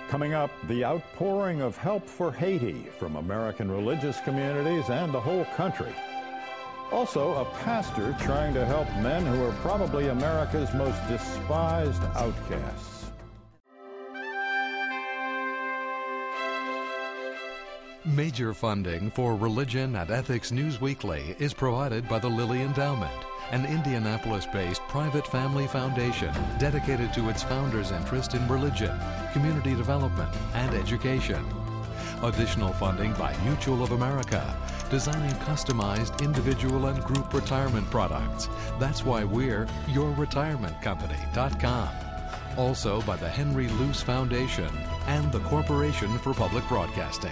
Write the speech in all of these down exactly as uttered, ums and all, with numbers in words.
Coming up, the outpouring of help for Haiti from American religious communities and the whole country. Also, a pastor trying to help men who are probably America's most despised outcasts. Major funding for Religion and Ethics News Weekly is provided by the Lilly Endowment, an Indianapolis-based private family foundation dedicated to its founders' interest in religion, community development, and education. Additional funding by Mutual of America, designing customized individual and group retirement products. That's why we're your retirement company dot com. Also by the Henry Luce Foundation and the Corporation for Public Broadcasting.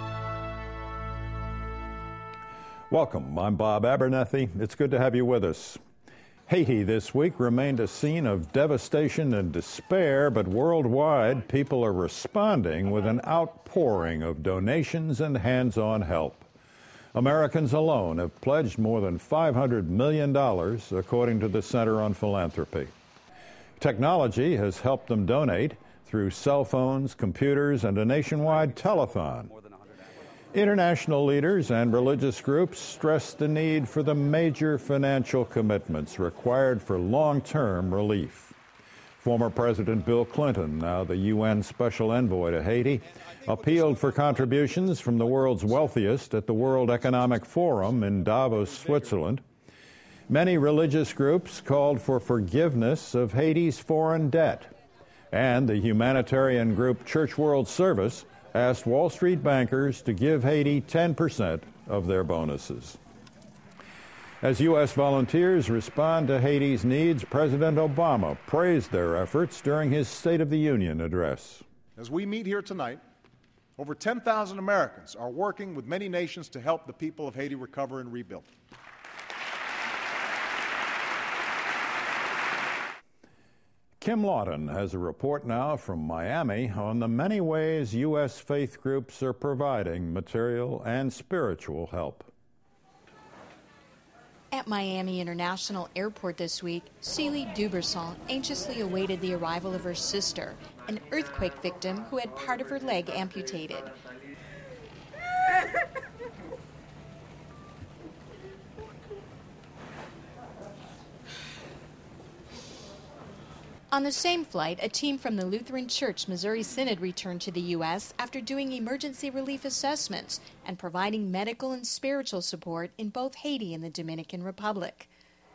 Welcome, I'm Bob Abernethy. It's good to have you with us. Haiti this week remained a scene of devastation and despair, but worldwide people are responding with an outpouring of donations and hands-on help. Americans alone have pledged more than five hundred million dollars, according to the Center on Philanthropy. Technology has helped them donate through cell phones, computers, and a nationwide telethon. International leaders and religious groups stress the need for the major financial commitments required for long-term relief. Former President Bill Clinton, now the U N Special Envoy to Haiti, appealed for contributions from the world's wealthiest at the World Economic Forum in Davos, Switzerland. Many religious groups called for forgiveness of Haiti's foreign debt. And the humanitarian group Church World Service asked Wall Street bankers to give Haiti ten percent of their bonuses. As U S volunteers respond to Haiti's needs, President Obama praised their efforts during his State of the Union address. As we meet here tonight, over ten thousand Americans are working with many nations to help the people of Haiti recover and rebuild. Kim Lawton has a report now from Miami on the many ways U S faith groups are providing material and spiritual help. At Miami International Airport this week, Celie Duberson anxiously awaited the arrival of her sister, an earthquake victim who had part of her leg amputated. On the same flight, a team from the Lutheran Church Missouri Synod returned to the U S after doing emergency relief assessments and providing medical and spiritual support in both Haiti and the Dominican Republic.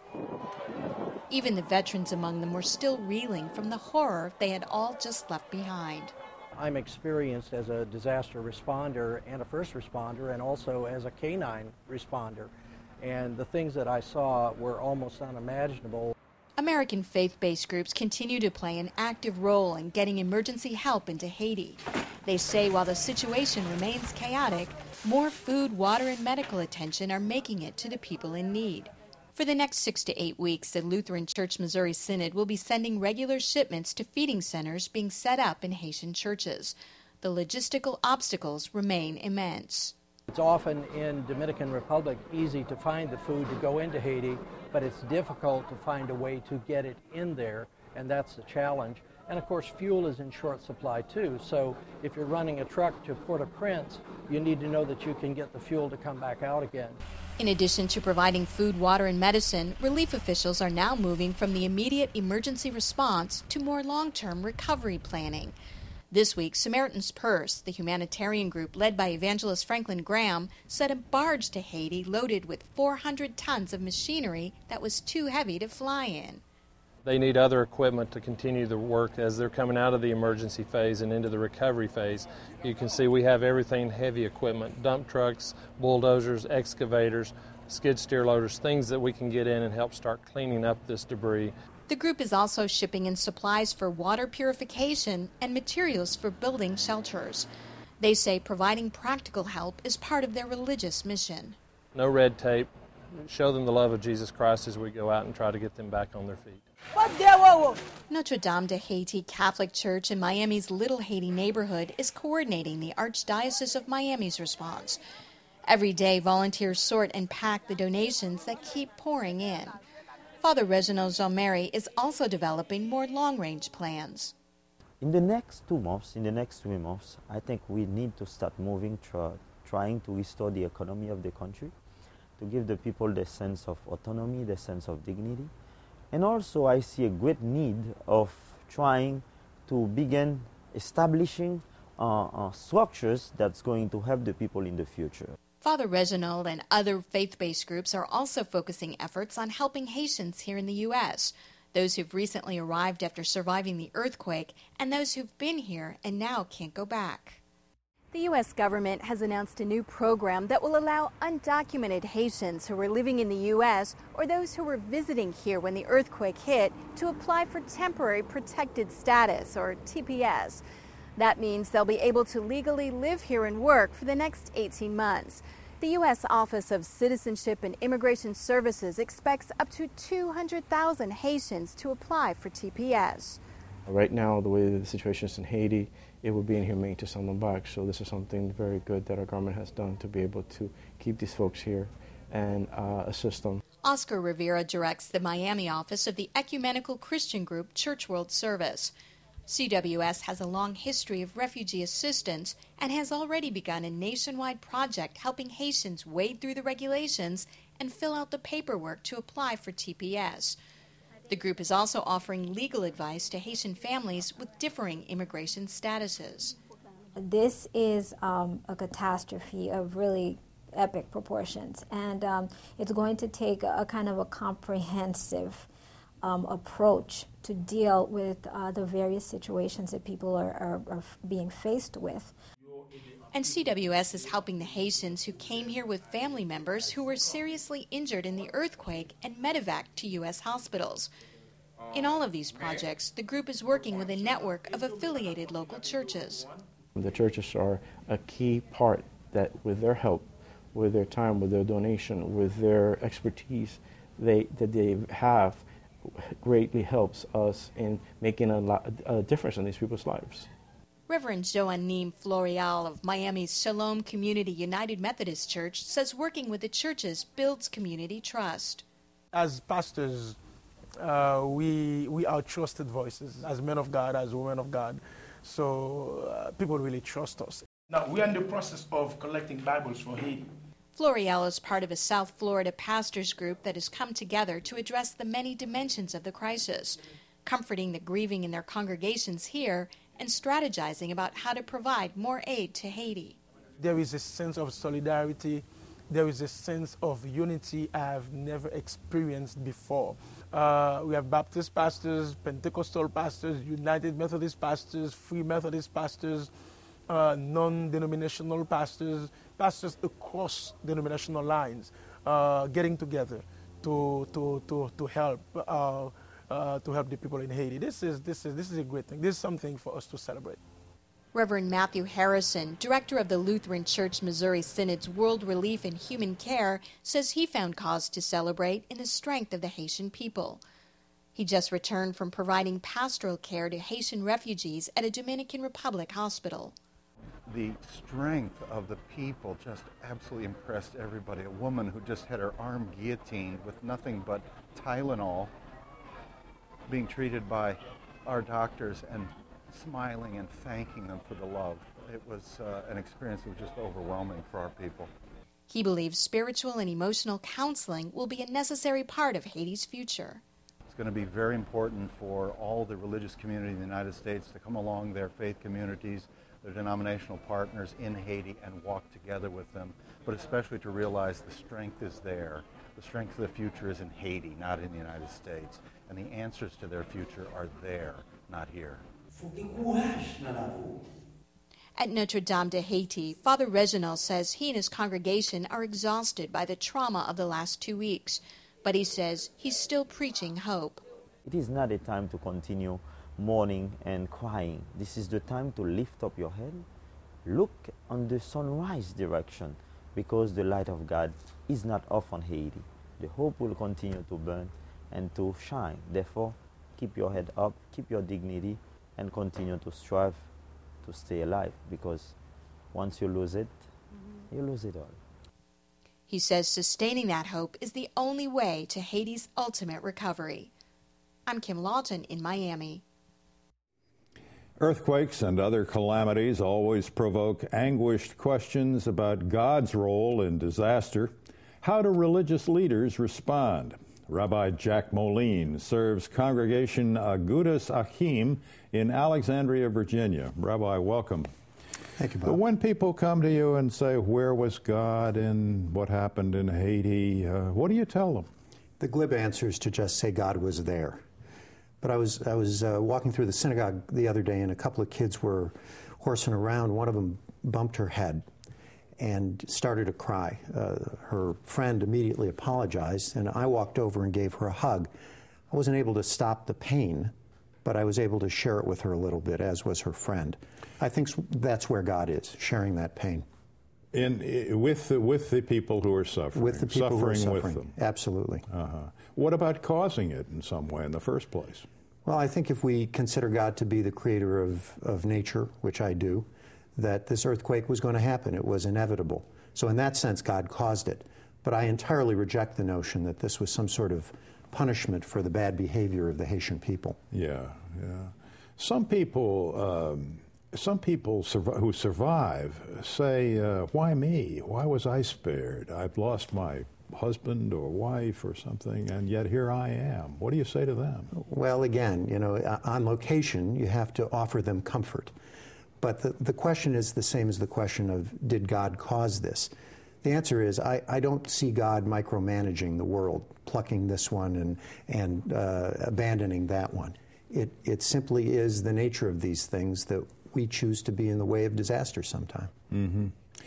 Even the veterans among them were still reeling from the horror they had all just left behind. I'm experienced as a disaster responder and a first responder and also as a canine responder. And the things that I saw were almost unimaginable. American faith-based groups continue to play an active role in getting emergency help into Haiti. They say while the situation remains chaotic, more food, water, and medical attention are making it to the people in need. For the next six to eight weeks, the Lutheran Church Missouri Synod will be sending regular shipments to feeding centers being set up in Haitian churches. The logistical obstacles remain immense. It's often in Dominican Republic easy to find the food to go into Haiti, but it's difficult to find a way to get it in there, and that's the challenge. And of course, fuel is in short supply too, so if you're running a truck to Port-au-Prince, you need to know that you can get the fuel to come back out again. In addition to providing food, water, and medicine, relief officials are now moving from the immediate emergency response to more long-term recovery planning. This week, Samaritan's Purse, the humanitarian group led by evangelist Franklin Graham, sent a barge to Haiti loaded with four hundred tons of machinery that was too heavy to fly in. They need other equipment to continue the work as they're coming out of the emergency phase and into the recovery phase. You can see we have everything heavy equipment, dump trucks, bulldozers, excavators, skid steer loaders, things that we can get in and help start cleaning up this debris. The group is also shipping in supplies for water purification and materials for building shelters. They say providing practical help is part of their religious mission. No red tape. Show them the love of Jesus Christ as we go out and try to get them back on their feet. Notre Dame de Haiti Catholic Church in Miami's Little Haiti neighborhood is coordinating the Archdiocese of Miami's response. Every day, volunteers sort and pack the donations that keep pouring in. Father Reginald Jean-Mary is also developing more long-range plans. In the next two months, in the next three months, I think we need to start moving, try, trying to restore the economy of the country, to give the people the sense of autonomy, the sense of dignity. And also I see a great need of trying to begin establishing uh, uh, structures that's going to help the people in the future. Father Reginald and other faith-based groups are also focusing efforts on helping Haitians here in the U S, those who've recently arrived after surviving the earthquake, and those who've been here and now can't go back. The U S government has announced a new program that will allow undocumented Haitians who were living in the U S or those who were visiting here when the earthquake hit to apply for Temporary Protected Status, or T P S. That means they'll be able to legally live here and work for the next eighteen months. The U S Office of Citizenship and Immigration Services expects up to two hundred thousand Haitians to apply for T P S. Right now, the way the situation is in Haiti, it would be inhumane to send them back. So this is something very good that our government has done to be able to keep these folks here and uh, assist them. Oscar Rivera directs the Miami office of the ecumenical Christian group Church World Service. C W S has a long history of refugee assistance and has already begun a nationwide project helping Haitians wade through the regulations and fill out the paperwork to apply for T P S. The group is also offering legal advice to Haitian families with differing immigration statuses. This is um, a catastrophe of really epic proportions, and um, it's going to take a, a kind of a comprehensive um, approach to deal with uh, the various situations that people are, are, are being faced with. And C W S is helping the Haitians who came here with family members who were seriously injured in the earthquake and medevaced to U S hospitals. In all of these projects, the group is working with a network of affiliated local churches. The churches are a key part that with their help, with their time, with their donation, with their expertise they, that they have greatly helps us in making a, lot, a difference in these people's lives. Reverend Joanim Florial of Miami's Shalom Community United Methodist Church says working with the churches builds community trust. As pastors, uh, we, we are trusted voices, as men of God, as women of God, so uh, people really trust us. Now, we are in the process of collecting Bibles for Haiti. Florial is part of a South Florida pastors group that has come together to address the many dimensions of the crisis, comforting the grieving in their congregations here and strategizing about how to provide more aid to Haiti. There is a sense of solidarity. There is a sense of unity I've never experienced before. Uh, we have Baptist pastors, Pentecostal pastors, United Methodist pastors, Free Methodist pastors, uh, non-denominational pastors, pastors across denominational lines, uh, getting together to, to, to, to help uh, Uh, to help the people in Haiti. This is, this, is, this is a great thing. This is something for us to celebrate. Reverend Matthew Harrison, director of the Lutheran Church Missouri Synod's World Relief and Human Care, says he found cause to celebrate in the strength of the Haitian people. He just returned from providing pastoral care to Haitian refugees at a Dominican Republic hospital. The strength of the people just absolutely impressed everybody. A woman who just had her arm guillotined with nothing but Tylenol, being treated by our doctors and smiling and thanking them for the love. It was uh, an experience that was just overwhelming for our people. He believes spiritual and emotional counseling will be a necessary part of Haiti's future. It's going to be very important for all the religious community in the United States to come along their faith communities, their denominational partners in Haiti, and walk together with them, but especially to realize the strength is there. The strength of the future is in Haiti, not in the United States. And the answers to their future are there, not here. At Notre Dame de Haiti, Father Reginald says he and his congregation are exhausted by the trauma of the last two weeks. But he says he's still preaching hope. It is not a time to continue mourning and crying. This is the time to lift up your head, look on the sunrise direction, because the light of God is not off on Haiti. The hope will continue to burn and to shine. Therefore, keep your head up, keep your dignity, and continue to strive to stay alive, because once you lose it, mm-hmm. you lose it all. He says sustaining that hope is the only way to Haiti's ultimate recovery. I'm Kim Lawton in Miami. Earthquakes and other calamities always provoke anguished questions about God's role in disaster. How do religious leaders respond? Rabbi Jack Moline serves Congregation Agudas Achim in Alexandria, Virginia. Rabbi, welcome. Thank you, Bob. But when people come to you and say, where was God in what happened in Haiti, uh, what do you tell them? The glib answer is to just say God was there. But I was, I was uh, walking through the synagogue the other day, and a couple of kids were horsing around. One of them bumped her head and started to cry. Uh, her friend immediately apologized, and I walked over and gave her a hug. I wasn't able to stop the pain, but I was able to share it with her a little bit, as was her friend. I think that's where God is, sharing that pain. In, with, the, with the people who are suffering. With the people suffering who are suffering, with them. Absolutely. Uh-huh. What about causing it in some way in the first place? Well, I think if we consider God to be the creator of, of nature, which I do, that this earthquake was going to happen. It was inevitable. So in that sense, God caused it. But I entirely reject the notion that this was some sort of punishment for the bad behavior of the Haitian people. Yeah, yeah. Some people... Um, Some people survive, who survive say, uh, why me? Why was I spared? I've lost my husband or wife or something, and yet here I am. What do you say to them? Well, again, you know, on location, you have to offer them comfort. But the, the question is the same as the question of, did God cause this? The answer is, I, I don't see God micromanaging the world, plucking this one and, and uh, abandoning that one. It, it simply is the nature of these things that we choose to be in the way of disaster sometime. Mm-hmm.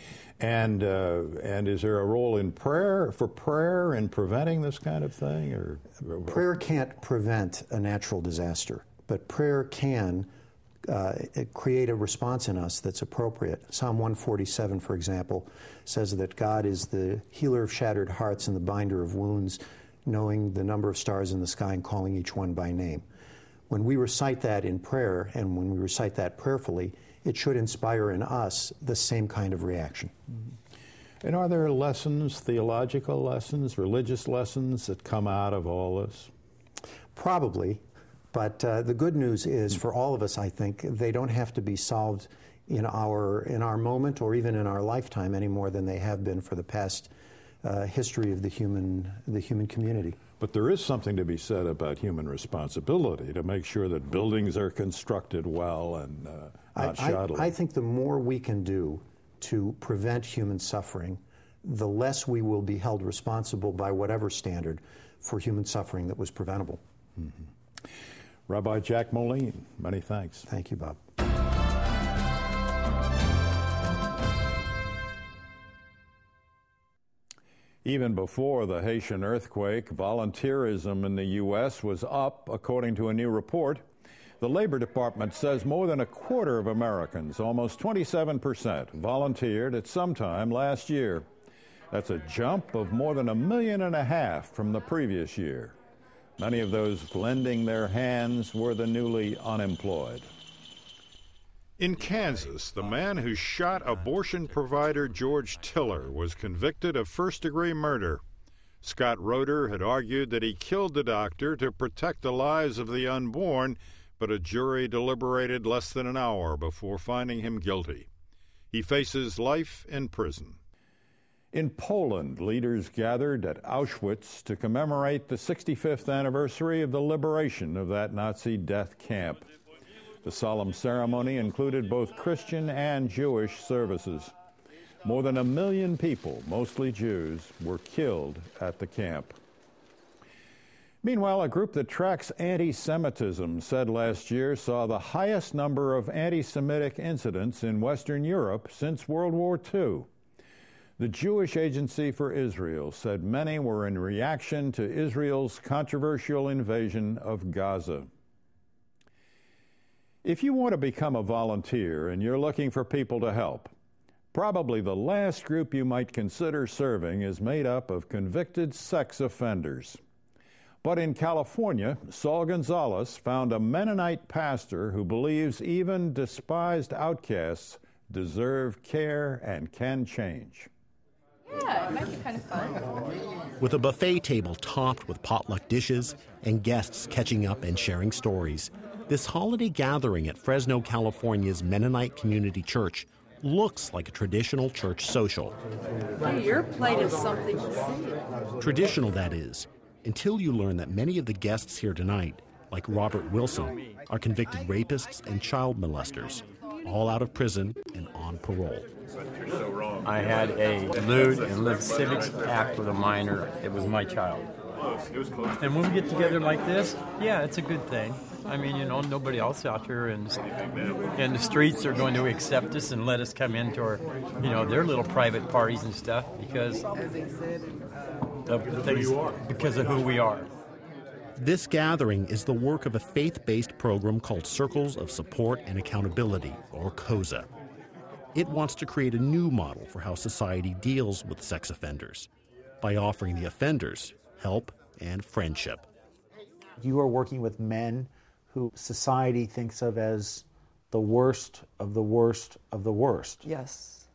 And uh, and is there a role in prayer, for prayer in preventing this kind of thing? Or prayer can't prevent a natural disaster, but prayer can uh, create a response in us that's appropriate. Psalm one forty-seven, for example, says that God is the healer of shattered hearts and the binder of wounds, knowing the number of stars in the sky and calling each one by name. When we recite that in prayer, and when we recite that prayerfully, it should inspire in us the same kind of reaction. Mm-hmm. And are there lessons, theological lessons, religious lessons that come out of all this? Probably, but uh, the good news is for all of us, I think, they don't have to be solved in our, in our moment or even in our lifetime any more than they have been for the past uh, history of the human, the human community. But there is something to be said about human responsibility to make sure that buildings are constructed well and uh, not I, shoddily. I, I think the more we can do to prevent human suffering, the less we will be held responsible by whatever standard for human suffering that was preventable. Mm-hmm. Rabbi Jack Moline, many thanks. Thank you, Bob. Even before the Haitian earthquake, volunteerism in the U S was up, according to a new report. The Labor Department says more than a quarter of Americans, almost twenty-seven percent, volunteered at some time last year. That's a jump of more than a million and a half from the previous year. Many of those lending their hands were the newly unemployed. In Kansas, the man who shot abortion provider George Tiller was convicted of first-degree murder. Scott Roeder had argued that he killed the doctor to protect the lives of the unborn, but a jury deliberated less than an hour before finding him guilty. He faces life in prison. In Poland, leaders gathered at Auschwitz to commemorate the sixty-fifth anniversary of the liberation of that Nazi death camp. The solemn ceremony included both Christian and Jewish services. More than a million people, mostly Jews, were killed at the camp. Meanwhile, a group that tracks anti-Semitism said last year saw the highest number of anti-Semitic incidents in Western Europe since World War Two. The Jewish Agency for Israel said many were in reaction to Israel's controversial invasion of Gaza. If you want to become a volunteer and you're looking for people to help, probably the last group you might consider serving is made up of convicted sex offenders. But in California, Saul Gonzalez found a Mennonite pastor who believes even despised outcasts deserve care and can change. Yeah, it might be kind of fun. With a buffet table topped with potluck dishes and guests catching up and sharing stories, This holiday gathering at Fresno, California's Mennonite Community Church looks like a traditional church social. Hey, your plate is something to see. Traditional, that is, until you learn that many of the guests here tonight, like Robert Wilson, are convicted rapists and child molesters, all out of prison and on parole. I had a lewd and lascivious act with a minor. It was my child. And when we get together like this, yeah, it's a good thing. I mean, you know, nobody else out there in, in the streets are going to accept us and let us come into our, you know, their little private parties and stuff because of the things, because of who we are. This gathering is the work of a faith-based program called Circles of Support and Accountability, or COSA. It wants to create a new model for how society deals with sex offenders by offering the offenders help and friendship. You are working with men who society thinks of as the worst of the worst of the worst. Yes,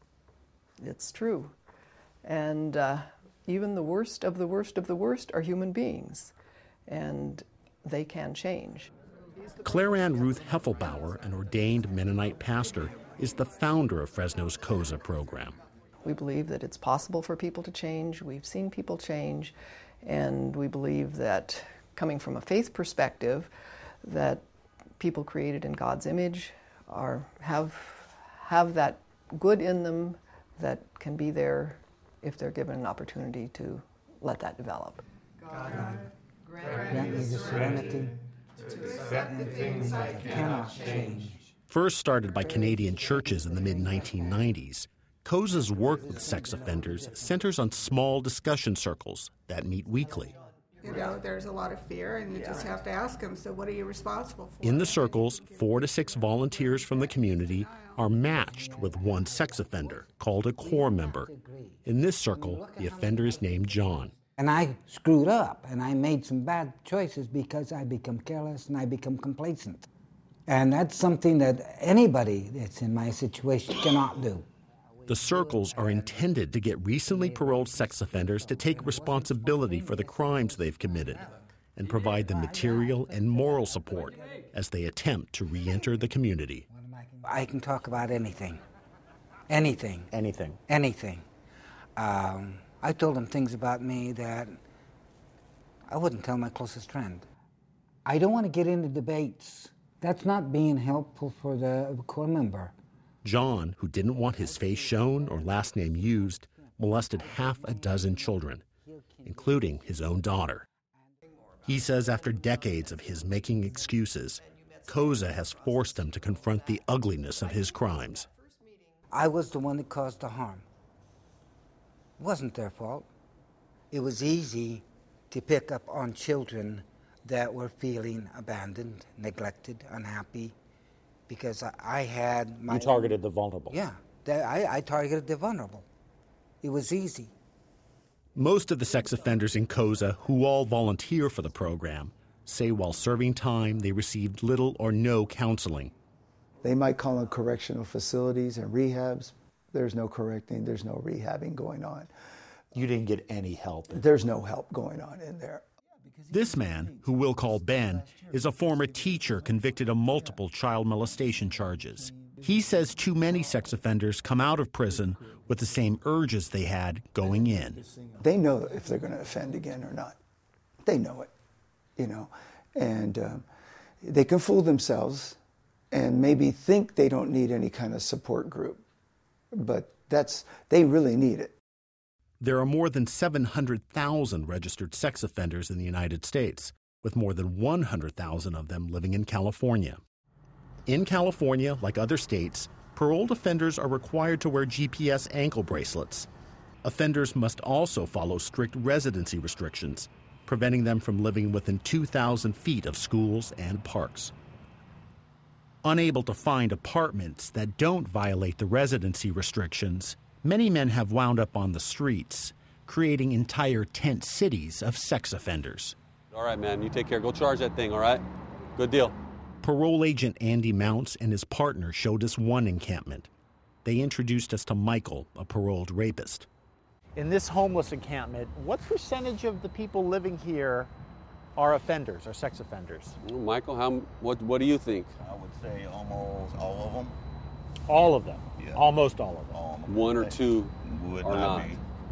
it's true. And uh, even the worst of the worst of the worst are human beings, and they can change. Claire Ann Ruth Heffelbauer, an ordained Mennonite pastor, is the founder of Fresno's COSA program. We believe that it's possible for people to change. We've seen people change, and we believe that coming from a faith perspective, that people created in God's image are have have that good in them that can be there if they're given an opportunity to let that develop. God, grant me the serenity to accept the things I cannot change. First started by Canadian churches in the mid nineteen nineties, COSA's work with sex offenders centers on small discussion circles that meet weekly. You know, there's a lot of fear, and you just have to ask them, so what are you responsible for? In the circles, four to six volunteers from the community are matched with one sex offender, called a core member. In this circle, the offender is named John. And I screwed up, and I made some bad choices because I become careless and I become complacent. And that's something that anybody that's in my situation cannot do. The circles are intended to get recently paroled sex offenders to take responsibility for the crimes they've committed and provide them material and moral support as they attempt to re-enter the community. I can talk about anything. Anything. Anything. Anything. Um, I told them things about me that I wouldn't tell my closest friend. I don't want to get into debates. That's not being helpful for the core member. John, who didn't want his face shown or last name used, molested half a dozen children, including his own daughter. He says after decades of his making excuses, COSA has forced him to confront the ugliness of his crimes. I was the one that caused the harm. It wasn't their fault. It was easy to pick up on children that were feeling abandoned, neglected, unhappy, because I, I had my... You targeted the vulnerable. Yeah, that, I, I targeted the vulnerable. It was easy. Most of the sex offenders in COSA, who all volunteer for the program, say while serving time they received little or no counseling. They might call them correctional facilities and rehabs. There's no correcting, there's no rehabbing going on. You didn't get any help? There's no help going on in there. This man, who we'll call Ben, is a former teacher convicted of multiple child molestation charges. He says too many sex offenders come out of prison with the same urges they had going in. They know if they're going to offend again or not. They know it, you know, and um, they can fool themselves and maybe think they don't need any kind of support group, but that's, they really need it. There are more than seven hundred thousand registered sex offenders in the United States, with more than one hundred thousand of them living in California. In California, like other states, paroled offenders are required to wear G P S ankle bracelets. Offenders must also follow strict residency restrictions, preventing them from living within two thousand feet of schools and parks. Unable to find apartments that don't violate the residency restrictions, many men have wound up on the streets, creating entire tent cities of sex offenders. All right, man, you take care. Go charge that thing, all right? Good deal. Parole agent Andy Mounts and his partner showed us one encampment. They introduced us to Michael, a paroled rapist. In this homeless encampment, what percentage of the people living here are offenders, are sex offenders? Well, Michael, how, what, what do you think? I would say almost all of them. All of them? Yeah. Almost all of them? All of them. One or two Would are not not.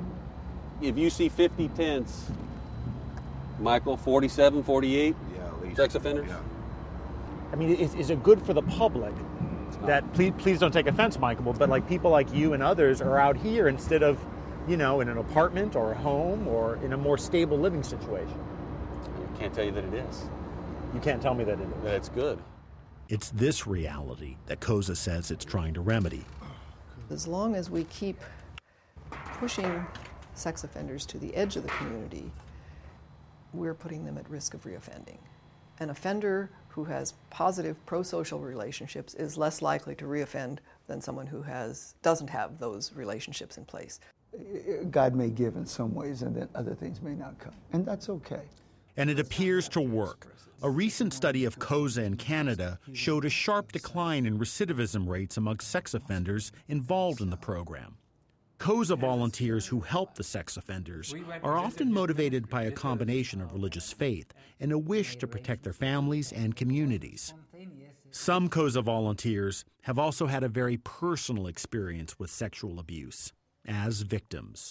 be. If you see fifty tents, Michael, forty-seven, forty-eight Yeah, at least. sex offenders? Yeah. I mean, is, is it good for the public that, please, please don't take offense, Michael, but like people like you and others are out here instead of, you know, in an apartment or a home or in a more stable living situation? I can't tell you that it is. You can't tell me that it is. That it's good. It's this reality that COSA says it's trying to remedy. As long as we keep pushing sex offenders to the edge of the community, we're putting them at risk of reoffending. An offender who has positive pro-social relationships is less likely to reoffend than someone who has doesn't have those relationships in place. God may give in some ways, and then other things may not come, and that's okay. And it appears to work. A recent study of COSA in Canada showed a sharp decline in recidivism rates among sex offenders involved in the program. COSA volunteers who help the sex offenders are often motivated by a combination of religious faith and a wish to protect their families and communities. Some COSA volunteers have also had a very personal experience with sexual abuse as victims.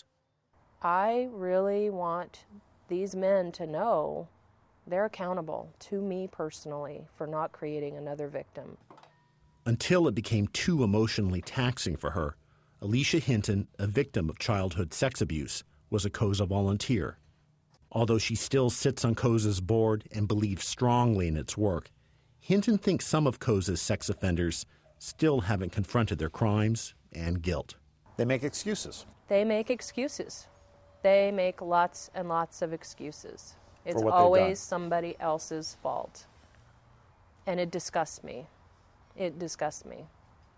I really want these men to know they're accountable to me personally for not creating another victim. Until it became too emotionally taxing for her, Alicia Hinton, a victim of childhood sex abuse, was a COSA volunteer. Although she still sits on COSA's board and believes strongly in its work, Hinton thinks some of COSA's sex offenders still haven't confronted their crimes and guilt. They make excuses. They make excuses. They make lots and lots of excuses. It's what they've always done. somebody else's fault. And it disgusts me. It disgusts me.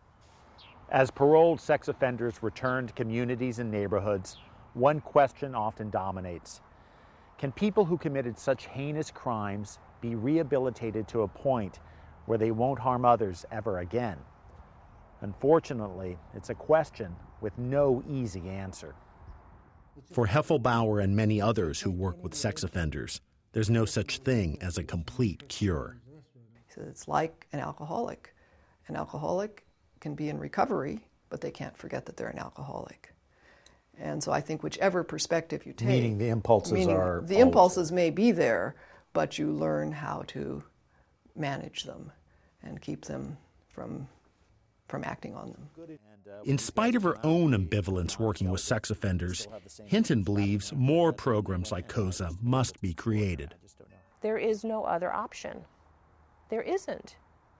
As paroled sex offenders return to communities and neighborhoods, one question often dominates. Can people who committed such heinous crimes be rehabilitated to a point where they won't harm others ever again? Unfortunately, it's a question with no easy answer. For Heffelbauer and many others who work with sex offenders, there's no such thing as a complete cure. So it's like an alcoholic. An alcoholic can be in recovery, but they can't forget that they're an alcoholic. And so I think whichever perspective you take... Meaning the impulses meaning are... The impulses may be there, but you learn how to manage them and keep them from, from acting on them. In spite of her own ambivalence working with sex offenders, Hinton believes more programs like COSA must be created. There is no other option. There isn't.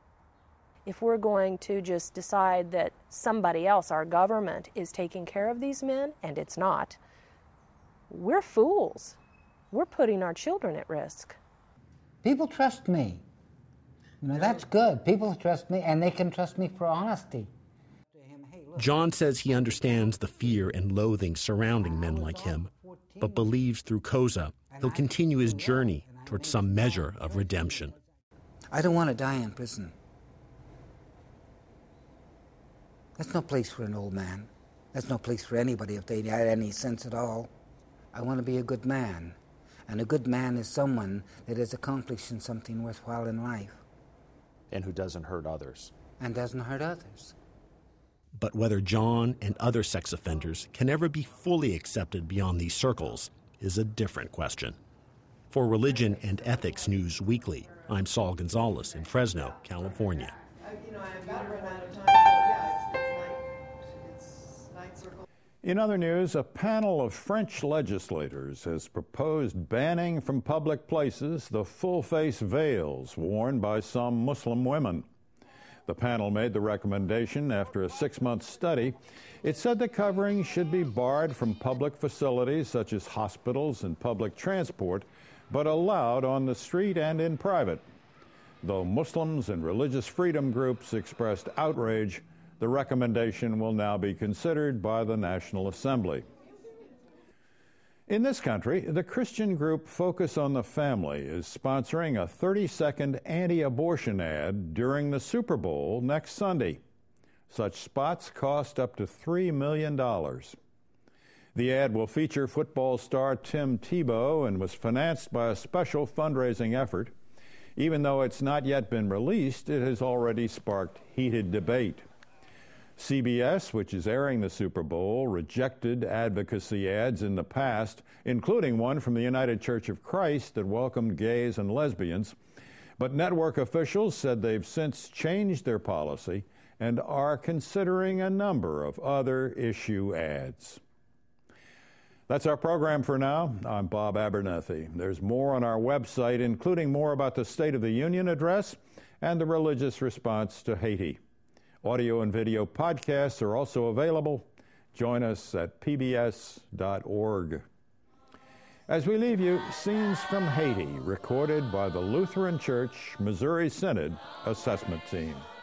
If we're going to just decide that somebody else, our government, is taking care of these men, and it's not, we're fools. We're putting our children at risk. People trust me. You know, that's good. People trust me, and they can trust me for honesty. John says he understands the fear and loathing surrounding men like him, but believes through COSA he'll continue his journey towards some measure of redemption. I don't want to die in prison. That's no place for an old man. That's no place for anybody if they had any sense at all. I want to be a good man. And a good man is someone that is accomplishing something worthwhile in life. And who doesn't hurt others. And doesn't hurt others. But whether John and other sex offenders can ever be fully accepted beyond these circles is a different question. For Religion and Ethics News Weekly, I'm Saul Gonzalez in Fresno, California. You know, I'm about to run out of time, so yeah, it's, it's night, it's night circle. In other news, a panel of French legislators has proposed banning from public places the full-face veils worn by some Muslim women. The panel made the recommendation after a six-month study. It said the covering should be barred from public facilities such as hospitals and public transport, but allowed on the street and in private. Though Muslims and religious freedom groups expressed outrage, the recommendation will now be considered by the National Assembly. In this country, the Christian group Focus on the Family is sponsoring a thirty-second anti-abortion ad during the Super Bowl next Sunday. Such spots cost up to three million dollars. The ad will feature football star Tim Tebow and was financed by a special fundraising effort. Even though it's not yet been released, it has already sparked heated debate. C B S, which is airing the Super Bowl, rejected advocacy ads in the past, including one from the United Church of Christ that welcomed gays and lesbians. But network officials said they've since changed their policy and are considering a number of other issue ads. That's our program for now. I'm Bob Abernethy. There's more on our website, including more about the State of the Union address and the religious response to Haiti. Audio and video podcasts are also available. Join us at P B S dot org. As we leave you, scenes from Haiti recorded by the Lutheran Church Missouri Synod Assessment Team.